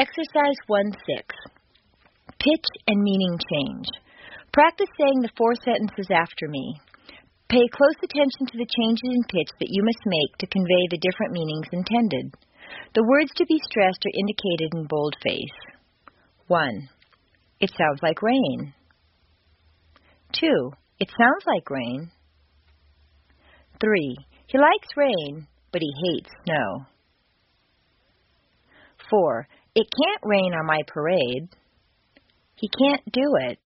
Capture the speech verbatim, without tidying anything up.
Exercise one six. Pitch and meaning change. Practice saying the four sentences after me. Pay close attention to the changes in pitch that you must make to convey the different meanings intended. The words to be stressed are indicated in boldface. one. It sounds like rain. two. It sounds like rain. three. He likes rain, but he hates snow. four. It can't rain on my parade. He can't do it.